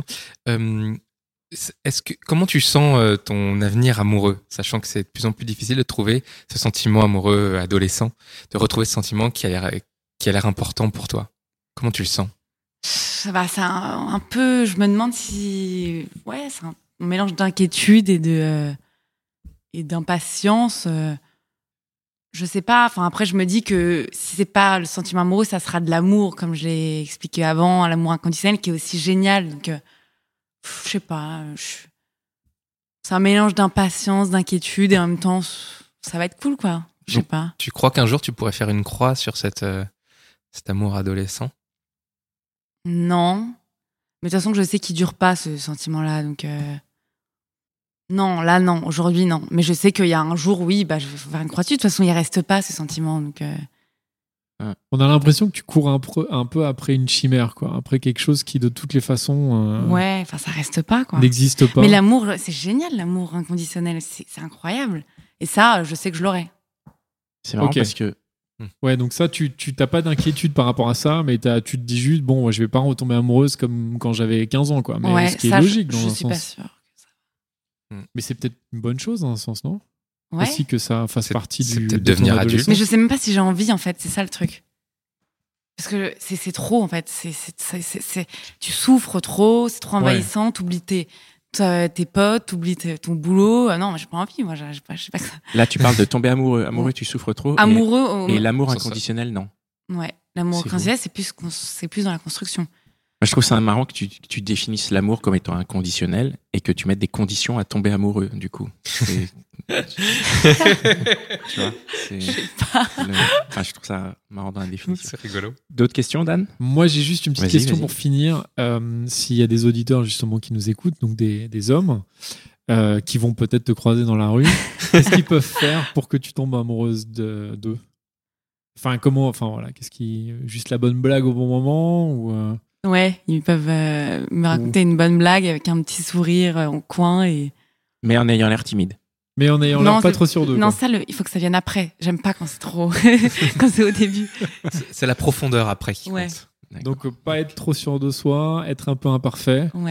Comment tu sens ton avenir amoureux, sachant que c'est de plus en plus difficile de trouver ce sentiment amoureux adolescent, de retrouver ce sentiment qui a l'air important pour toi. Comment tu le sens ? C'est un peu, je me demande si, c'est un mélange d'inquiétude et d'impatience. Je sais pas. Enfin après, je me dis que si c'est pas le sentiment amoureux, ça sera de l'amour, comme je l'ai expliqué avant, l'amour inconditionnel qui est aussi génial. Donc je sais pas, c'est un mélange d'impatience, d'inquiétude et en même temps, ça va être cool, quoi. Je sais pas. Tu crois qu'un jour tu pourrais faire une croix sur cet amour adolescent ? Non, mais de toute façon, je sais qu'il dure pas ce sentiment-là, donc non, là non, aujourd'hui non. Mais je sais qu'il y a un jour, je vais faire une croix dessus. De toute façon, il reste pas ce sentiment, donc. On a l'impression que tu cours un peu après une chimère, quoi. Après quelque chose qui, de toutes les façons... ça reste pas, quoi. N'existe pas. Mais l'amour, c'est génial, l'amour inconditionnel. C'est incroyable. Et ça, je sais que je l'aurai. C'est marrant parce que... Ouais, donc ça, tu t'as pas d'inquiétude par rapport à ça, mais tu te dis juste, bon, je vais pas retomber amoureuse comme quand j'avais 15 ans, quoi. Mais ce qui est logique, dans un sens. Je suis pas sûre. Mais c'est peut-être une bonne chose, dans un sens, non ? Ouais. Aussi que ça fasse partie de devenir adulte. Mais je sais même pas si j'ai envie, en fait, c'est ça le truc. Parce que c'est trop, en fait. Tu souffres trop, c'est trop envahissant, t'oublies tes potes, t'oublies ton boulot. Non, moi j'ai pas envie, moi je sais pas que ça. Là, tu parles de tomber amoureux. Amoureux, tu souffres trop. Amoureux. Et l'amour inconditionnel, non. Ouais, l'amour inconditionnel, c'est plus dans la construction. Moi, je trouve ça marrant que tu définisses l'amour comme étant inconditionnel et que tu mettes des conditions à tomber amoureux, du coup. Tu vois, je trouve ça marrant dans la définition. C'est rigolo. D'autres questions, Dan ? Moi, j'ai juste une petite question pour finir. S'il y a des auditeurs, justement, qui nous écoutent, donc des hommes, qui vont peut-être te croiser dans la rue, qu'est-ce qu'ils peuvent faire pour que tu tombes amoureuse d'eux ? Qu'est-ce qui... Juste la bonne blague au bon moment ou Ouais, ils peuvent me raconter une bonne blague avec un petit sourire en coin Mais en ayant l'air timide. Mais en ayant l'air pas trop sûr d'eux. Non, ça, il faut que ça vienne après. J'aime pas quand c'est trop... quand c'est au début. C'est la profondeur après qui compte. Donc, pas être trop sûr de soi, être un peu imparfait. Ouais.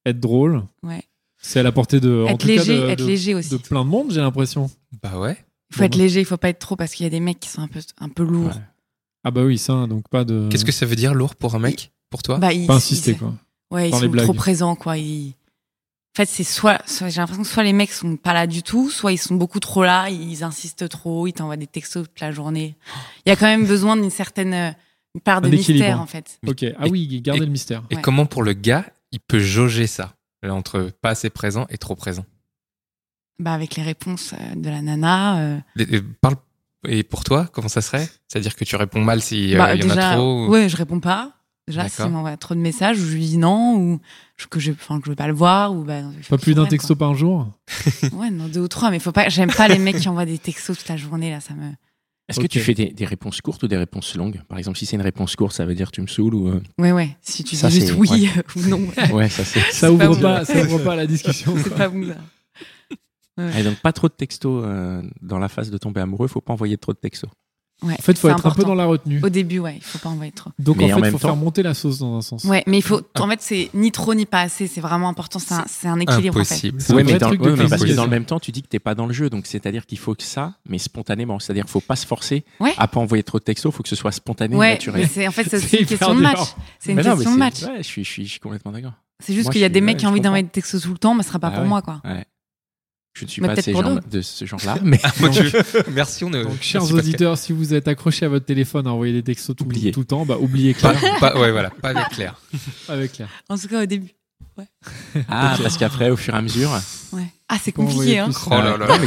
être drôle. Ouais. C'est à la portée de, être léger, être léger aussi. De plein de monde, j'ai l'impression. Bah ouais. Il faut être léger, il faut pas être trop parce qu'il y a des mecs qui sont un peu lourds. Ouais. Ah bah oui, ça, donc pas de... Qu'est-ce que ça veut dire lourd pour un mec, pour toi? Bah, Pas insister, quoi. Ouais, ils Dans les sont blagues. trop présents, quoi. En fait, c'est soit j'ai l'impression que soit les mecs sont pas là du tout, soit ils sont beaucoup trop là, ils insistent trop, ils t'envoient des textos toute la journée. Il y a quand même besoin d'une certaine une part de mystère, en fait. Ok, ah oui, garder le mystère. Et Ouais. comment pour le gars, il peut jauger ça entre pas assez présent et trop présent? Bah, avec les réponses de la nana. Parle. Et pour toi, comment ça serait? C'est-à-dire que tu réponds mal s'il y en déjà, a trop? Ouais, je réponds pas. Déjà, s'il m'envoie trop de messages, ou je lui dis non, ou que je veux pas le voir, ou pas plus d'un texto par jour. Ouais, non, 2 ou 3, mais faut pas. J'aime pas les mecs qui envoient des textos toute la journée là, ça me. Est-ce que tu fais des réponses courtes ou des réponses longues? Par exemple, si c'est une réponse courte, ça veut dire tu me saoules ou. Ouais. Si tu ça, dis juste oui ou non. Ouais, ça c'est. Ça ouvre pas la discussion. C'est pas bon ça. Ouais. Et donc pas trop de textos dans la phase de tomber amoureux, faut pas envoyer trop de textos. Ouais, en fait, il faut être important. un peu dans la retenue. Au début, ouais, il faut pas envoyer trop. Donc mais en fait, même il faut temps... faire monter la sauce dans un sens. Ouais, mais il faut. En fait, c'est ni trop ni pas assez. C'est vraiment important. C'est un équilibre. Impossible. En fait. Ouais, mais parce que dans le même temps, tu dis que t'es pas dans le jeu, donc c'est-à-dire qu'il faut que ça, mais spontanément. C'est-à-dire qu'il faut pas se forcer à pas envoyer trop de textos. Il faut que ce soit spontané, naturel. Mais c'est aussi une question de match. C'est une question de match. Ouais, je suis complètement d'accord. C'est juste qu'il y a des mecs qui ont envie d'envoyer des textos tout le temps, mais ce sera pas pour moi, quoi. Ouais. Je ne suis mais pas de ce genre-là, mais merci. Donc, chers auditeurs, si vous êtes accrochés à votre téléphone à envoyer des textos tout le temps, bah oubliez Claire. Ouais, voilà, pas avec Claire. Avec Claire. En tout cas, au début. Ouais. Ah, parce qu'après, au fur et à mesure. Ouais. Ah, c'est compliqué, hein. Oh là là.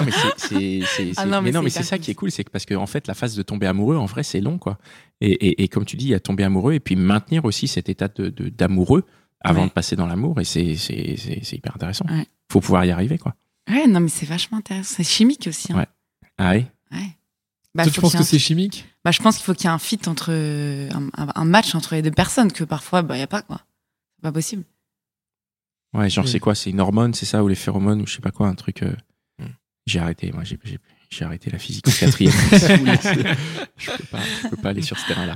Mais c'est ça qui est cool, c'est que parce que en fait, la phase de tomber amoureux, en vrai, c'est long, quoi. Et comme tu dis, il y a tomber amoureux et puis maintenir aussi cet état d'amoureux avant de passer dans l'amour, et c'est hyper intéressant. Ouais. Faut pouvoir y arriver, quoi. Ouais, non, mais c'est vachement intéressant. C'est chimique aussi. Hein. Ouais. Ah oui. Ouais. Toi, tu penses que c'est chimique? Bah, je pense qu'il faut qu'il y ait un fit entre un match entre les deux personnes que parfois, il y a pas, quoi. C'est pas possible. Ouais, genre c'est quoi? C'est une hormone, c'est ça, ou les phéromones, ou je sais pas quoi, un truc. J'ai arrêté. Moi, j'ai arrêté la physique au 4e. Je peux pas aller sur ce terrain-là.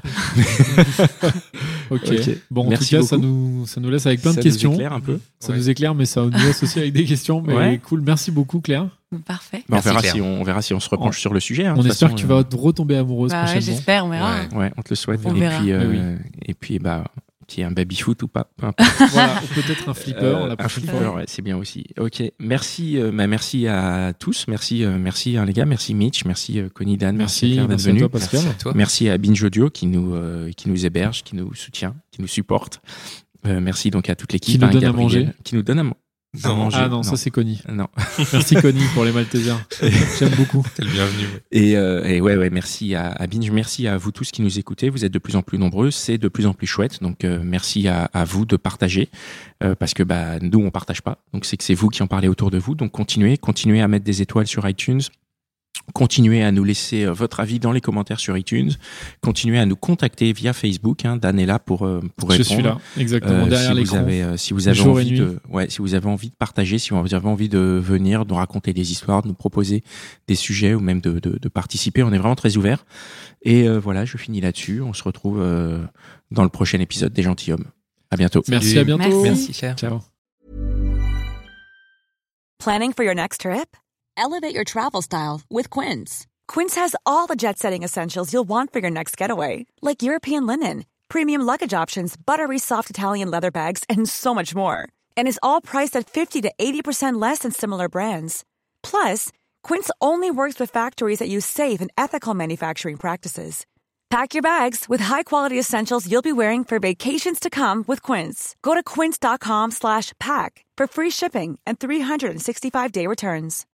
Ok. Bon, merci en tout cas, beaucoup. ça nous laisse avec plein de questions. Ça nous éclaire un peu. Ça nous éclaire, mais ça nous laisse aussi avec des questions. Mais cool. Merci beaucoup, Claire. Parfait. On verra si on se repenche sur le sujet. On espère que tu vas retomber amoureuse prochainement. J'espère, on verra. Ouais, on te le souhaite. Et puis, qui est un baby-foot ou pas, peu importe. Voilà, ou peut-être un flipper la prochaine fois. Ouais, c'est bien aussi. Ok, merci à tous. Merci les gars, merci Mitch, merci Connie Dan, merci Claire d'être venu. Pascal. Merci à toi. Merci à Binge Audio qui nous héberge, qui nous soutient, qui nous supporte. Merci donc à toute l'équipe. Qui nous donne à manger. Qui nous donne à manger. Ah non, ça c'est Connie. Non. Merci Connie pour les Maltesers. J'aime beaucoup. T'es le bienvenu. Et ouais, merci à Binge, merci à vous tous qui nous écoutez. Vous êtes de plus en plus nombreux, c'est de plus en plus chouette. Donc merci à vous de partager, parce que nous on partage pas. Donc c'est que c'est vous qui en parlez autour de vous. Donc continuez à mettre des étoiles sur iTunes. Continuez à nous laisser votre avis dans les commentaires sur iTunes. Continuez à nous contacter via Facebook. Dan est là pour répondre. Je suis là, exactement, derrière l'écran. Si vous avez envie si vous avez envie de partager, si vous avez envie de venir, de raconter des histoires, de nous proposer des sujets ou même de participer, on est vraiment très ouverts. Et voilà, je finis là-dessus. On se retrouve dans le prochain épisode des Gentilshommes. À bientôt. Merci, à bientôt. Merci, Claire. Ciao. Planning for your next trip? Elevate your travel style with Quince. Quince has all the jet-setting essentials you'll want for your next getaway, like European linen, premium luggage options, buttery soft Italian leather bags, and so much more. And is all priced at 50 to 80% less than similar brands. Plus, Quince only works with factories that use safe and ethical manufacturing practices. Pack your bags with high-quality essentials you'll be wearing for vacations to come with Quince. Go to quince.com/pack for free shipping and 365-day returns.